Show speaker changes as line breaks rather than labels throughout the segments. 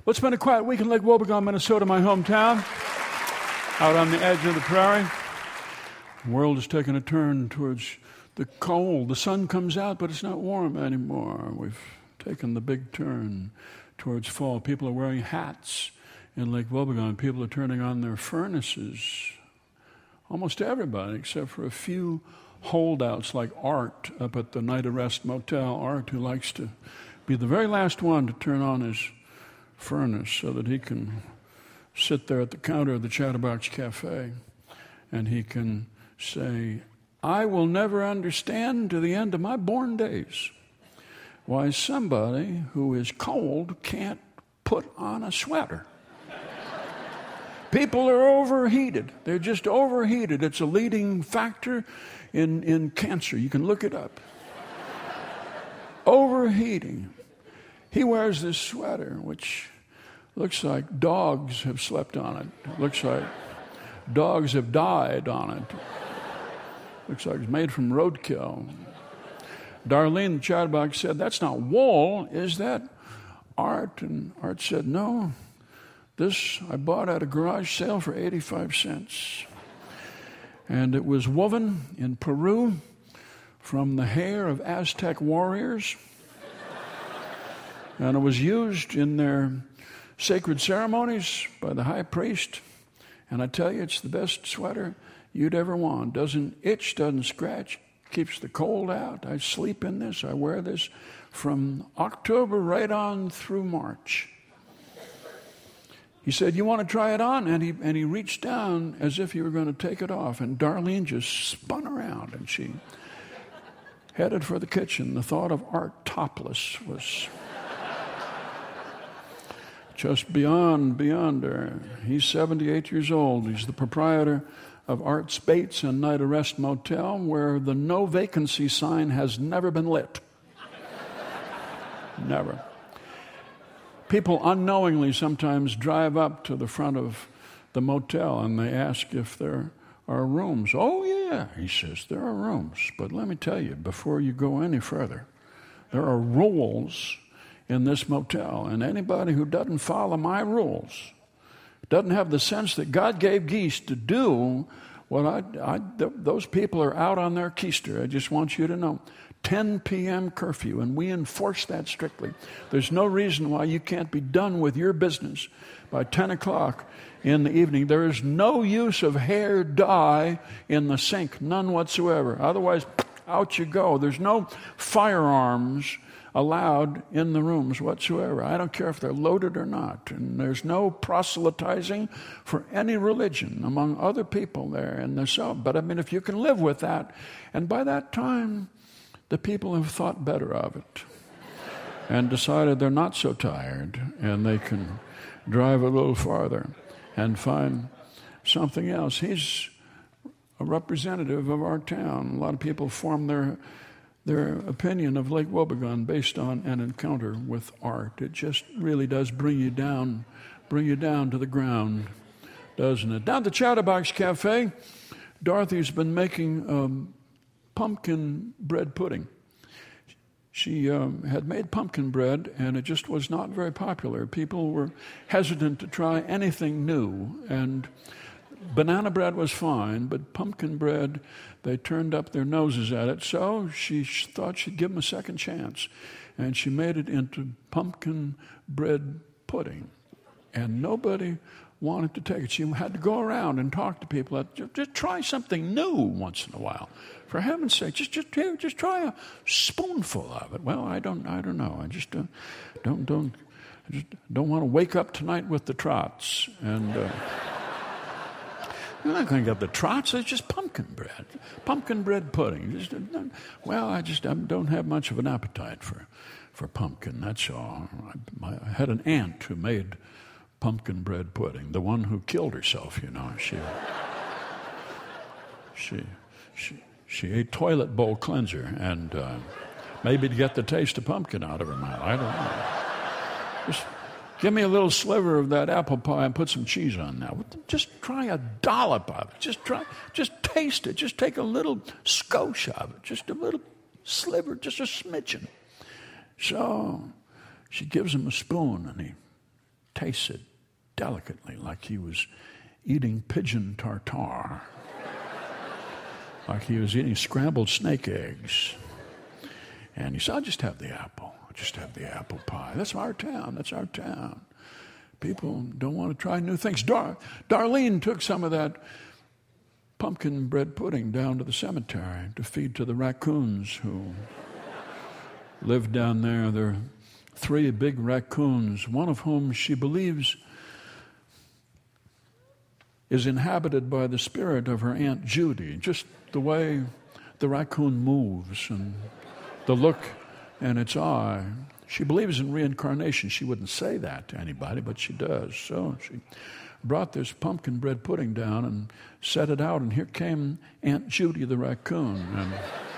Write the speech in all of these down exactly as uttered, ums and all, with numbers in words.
Let's spend a quiet week in Lake Wobegon, Minnesota, my hometown, out on the edge of the prairie. The world is taking a turn towards the cold. The sun comes out, but it's not warm anymore. We've taken the big turn towards fall. People are wearing hats in Lake Wobegon. People are turning on their furnaces. Almost everybody, except for a few holdouts like Art up at the Night Arrest Motel. Art, who likes to be the very last one to turn on his furnace so that he can sit there at the counter of the Chatterbox Cafe and he can say, I will never understand to the end of my born days why somebody who is cold can't put on a sweater. People are overheated. They're just overheated. It's a leading factor in, in cancer. You can look it up. Overheating. He wears this sweater, which looks like dogs have slept on it. It looks like dogs have died on it. Looks like it's made from roadkill. Darlene, the chatterbox, said, that's not wool, is that Art? And Art said, no. This I bought at a garage sale for eighty-five cents. And it was woven in Peru from the hair of Aztec warriors. And it was used in their sacred ceremonies by the high priest. And I tell you, it's the best sweater you'd ever want. Doesn't itch, doesn't scratch, keeps the cold out. I sleep in this. I wear this from October right on through March. He said, you want to try it on? And he, and he reached down as if he were going to take it off. And Darlene just spun around and she headed for the kitchen. The thought of Art topless was just beyond, beyond her. He's seventy-eight years old. He's the proprietor of Art's Baits and Night Arrest Motel, where the no vacancy sign has never been lit. Never. People unknowingly sometimes drive up to the front of the motel and they ask if there are rooms. Oh, yeah, he says, there are rooms. But let me tell you, before you go any further, there are rules in this motel. And anybody who doesn't follow my rules, doesn't have the sense that God gave geese to do what I, I th- those people are out on their keister. I just want you to know. ten p.m. curfew, and we enforce that strictly. There's no reason why you can't be done with your business by ten o'clock in the evening. There is no use of hair dye in the sink, none whatsoever. Otherwise, out you go. There's no firearms allowed in the rooms whatsoever. I don't care if they're loaded or not. And there's no proselytizing for any religion among other people there. And there's so, but I mean, if you can live with that, and by that time, the people have thought better of it and decided they're not so tired and they can drive a little farther and find something else. He's a representative of our town. A lot of people form their their opinion of Lake Wobegon based on an encounter with Art. It just really does bring you down, bring you down to the ground, doesn't it? Down at the Chatterbox Cafe, Dorothy's been making um, pumpkin bread pudding. She um, had made pumpkin bread, and it just was not very popular. People were hesitant to try anything new, and banana bread was fine, but pumpkin bread, they turned up their noses at it. So she thought she'd give them a second chance, and she made it into pumpkin bread pudding, and nobody wanted to take it. She had to go around and talk to people. Just, just try something new once in a while. For heaven's sake, just just here, just try a spoonful of it. Well, I don't I don't know. I just don't don't don't I just don't want to wake up tonight with the trots. And uh, you're not going to get the trots. It's just pumpkin bread, pumpkin bread pudding. Just, well, I just I don't have much of an appetite for for pumpkin. That's all. I, I had an aunt who made pumpkin bread pudding. The one who killed herself, you know. She she she. She ate toilet bowl cleanser, and uh, maybe to get the taste of pumpkin out of her mouth. I don't know. Just give me a little sliver of that apple pie and put some cheese on that. Just try a dollop of it. Just try, just taste it. Just take a little skosh of it. Just a little sliver, just a smidgen. So she gives him a spoon, and he tasted delicately like he was eating pigeon tartare, like he was eating scrambled snake eggs. And he said, I'll just have the apple. I'll just have the apple pie. That's our town. That's our town. People don't want to try new things. Dar- Darlene took some of that pumpkin bread pudding down to the cemetery to feed to the raccoons who lived down there. There are three big raccoons, one of whom she believes is inhabited by the spirit of her Aunt Judy. Just the way the raccoon moves and the look in its eye. She believes in reincarnation. She wouldn't say that to anybody, but she does. So she brought this pumpkin bread pudding down and set it out, and here came Aunt Judy the raccoon. And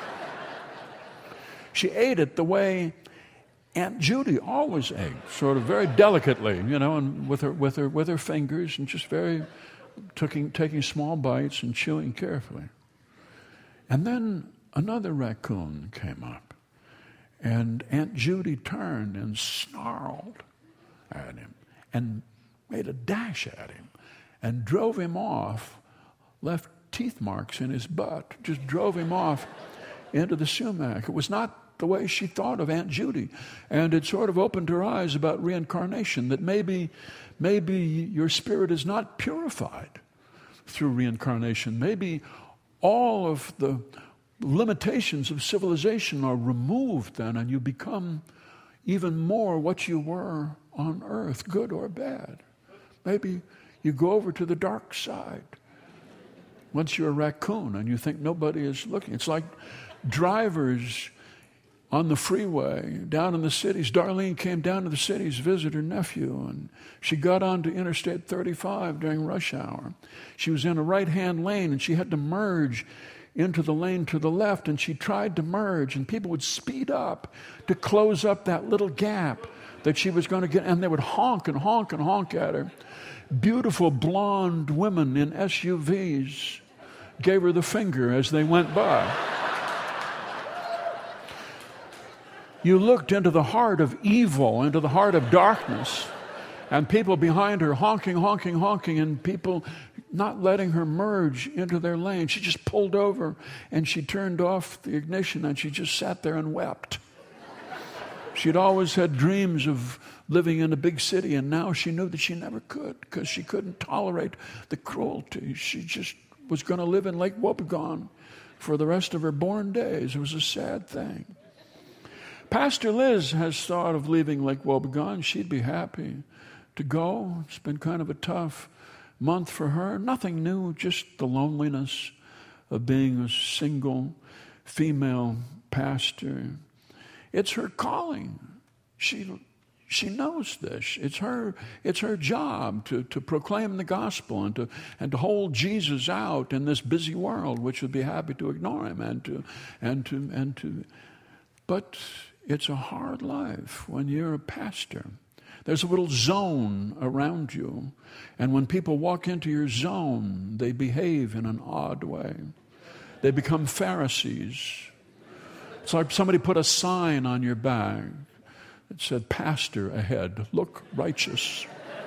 she ate it the way Aunt Judy always ate, sort of very delicately, you know, and with her with her with her fingers, and just very taking taking small bites and chewing carefully. And then another raccoon came up, and Aunt Judy turned and snarled at him and made a dash at him and drove him off, left teeth marks in his butt, just drove him off into the sumac. It was not the way she thought of Aunt Judy, and it sort of opened her eyes about reincarnation, that maybe, maybe your spirit is not purified through reincarnation. Maybe all of the limitations of civilization are removed then, and you become even more what you were on earth, good or bad. Maybe you go over to the dark side once you're a raccoon and you think nobody is looking. It's like drivers on the freeway down in the cities. Darlene came down to the cities to visit her nephew, and she got onto Interstate thirty-five during rush hour. She was in a right-hand lane, and she had to merge into the lane to the left, and she tried to merge, and people would speed up to close up that little gap that she was going to get, and they would honk and honk and honk at her. Beautiful blonde women in S U Vs gave her the finger as they went by. You looked into the heart of evil, into the heart of darkness, and people behind her honking, honking, honking, and people not letting her merge into their lane. She just pulled over, and she turned off the ignition, and she just sat there and wept. She'd always had dreams of living in a big city, and now she knew that she never could, because she couldn't tolerate the cruelty. She just was going to live in Lake Wobegon for the rest of her born days. It was a sad thing. Pastor Liz has thought of leaving Lake Wobegon. She'd be happy to go. It's been kind of a tough month for her. Nothing new, just the loneliness of being a single female pastor. It's her calling. She she knows this. It's her it's her job to, to proclaim the gospel and to and to hold Jesus out in this busy world, which would be happy to ignore him and to and to and to but it's a hard life when you're a pastor. There's a little zone around you, and when people walk into your zone, they behave in an odd way. They become Pharisees. It's like somebody put a sign on your bag that said, "Pastor ahead, look righteous."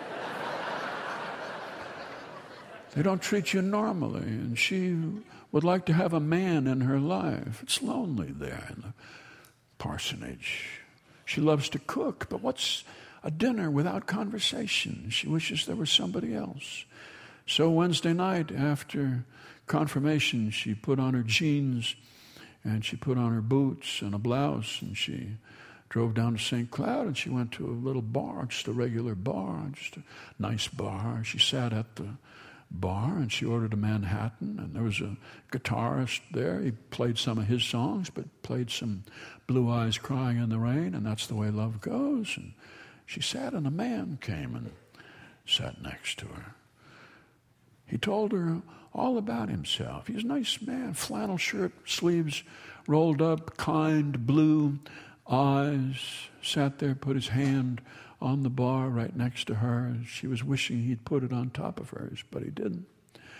They don't treat you normally, and she would like to have a man in her life. It's lonely there in the parsonage. She loves to cook, but what's a dinner without conversation? She wishes there was somebody else. So Wednesday night after confirmation, she put on her jeans and she put on her boots and a blouse, and she drove down to Saint Cloud, and she went to a little bar, just a regular bar, just a nice bar. She sat at the bar and she ordered a Manhattan, and there was a guitarist there. He played some of his songs, but played some Blue Eyes Crying in the Rain, and That's the Way Love Goes. And she sat, and a man came and sat next to her. He told her all about himself. He's a nice man, flannel shirt, sleeves rolled up, kind blue eyes, sat there, put his hand on the bar right next to her. She was wishing he'd put it on top of hers, but he didn't.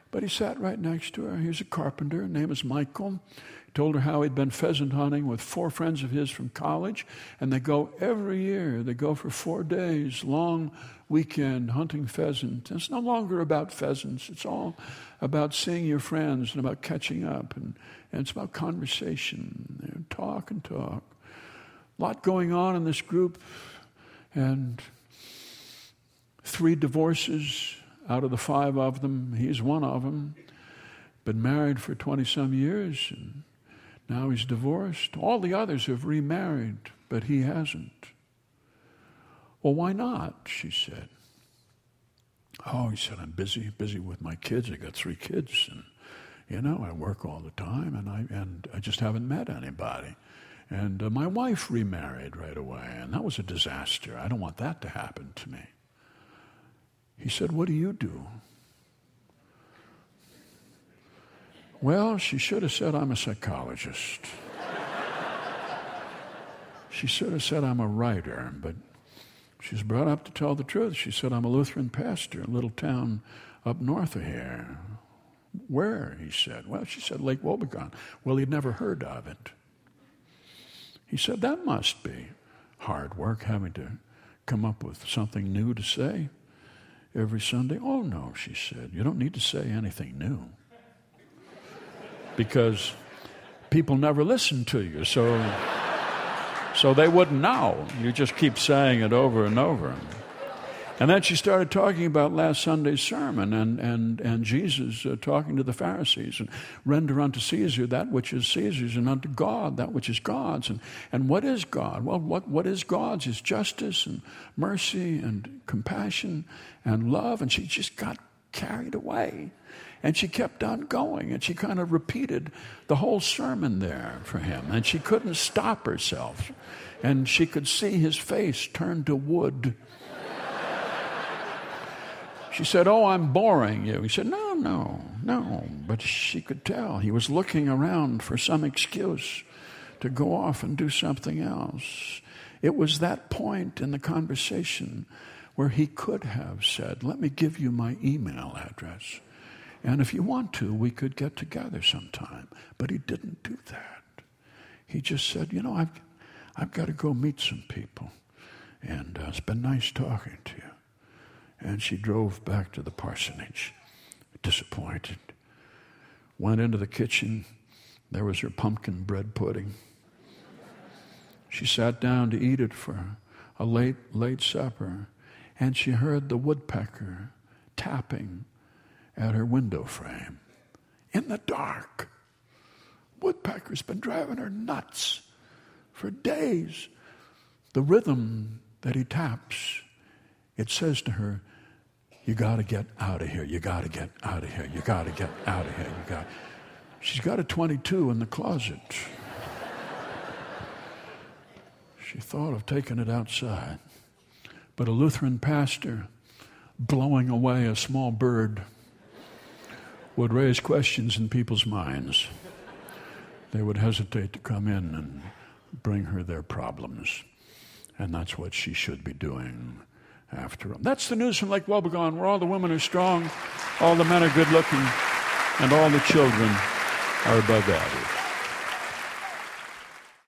But he sat right next to her. He was a carpenter. His name is Michael. He told her how he'd been pheasant hunting with four friends of his from college. And they go every year. They go for four days, long weekend hunting pheasant. It's no longer about pheasants. It's all about seeing your friends and about catching up. And, and it's about conversation. And talk and talk. A lot going on in this group. And three divorces out of the five of them. He's one of them. Been married for twenty-some years, and now he's divorced. All the others have remarried, but he hasn't. Well, why not? She said. Oh, he said, I'm busy, busy with my kids. I got three kids, and, you know, I work all the time, and I and I just haven't met anybody. And uh, my wife remarried right away, and that was a disaster. I don't want that to happen to me. He said, what do you do? Well, she should have said, I'm a psychologist. She should have said, I'm a writer, but she's brought up to tell the truth. She said, I'm a Lutheran pastor, a little town up north of here. Where? He said. Well, she said, Lake Wobegon. Well, he'd never heard of it. He said, that must be hard work, having to come up with something new to say every Sunday. Oh, no, she said, you don't need to say anything new because people never listen to you, so, so they wouldn't know. You just keep saying it over and over. And then she started talking about last Sunday's sermon and, and, and Jesus uh, talking to the Pharisees and render unto Caesar that which is Caesar's and unto God that which is God's. And, and what is God? Well, what, what is God's is justice and mercy and compassion and love. And she just got carried away. And she kept on going. And she kind of repeated the whole sermon there for him. And she couldn't stop herself. And she could see his face turn to wood. She said, oh, I'm boring you. He said, no, no, no. But she could tell he was looking around for some excuse to go off and do something else. It was that point in the conversation where he could have said, let me give you my email address. And if you want to, we could get together sometime. But he didn't do that. He just said, you know, I've, I've got to go meet some people. And uh, it's been nice talking to you. And she drove back to the parsonage, disappointed. Went into the kitchen. There was her pumpkin bread pudding. She sat down to eat it for a late, late supper. And she heard the woodpecker tapping at her window frame in the dark. Woodpecker's been driving her nuts for days. The rhythm that he taps, it says to her, you got to get out of here. You got to get out of here. You got to get out of here. You got. She's got a twenty-two in the closet. She thought of taking it outside. But a Lutheran pastor blowing away a small bird would raise questions in people's minds. They would hesitate to come in and bring her their problems. And that's what she should be doing after all. That's the news from Lake Wobegon, where all the women are strong, all the men are good looking, and all the children are above average.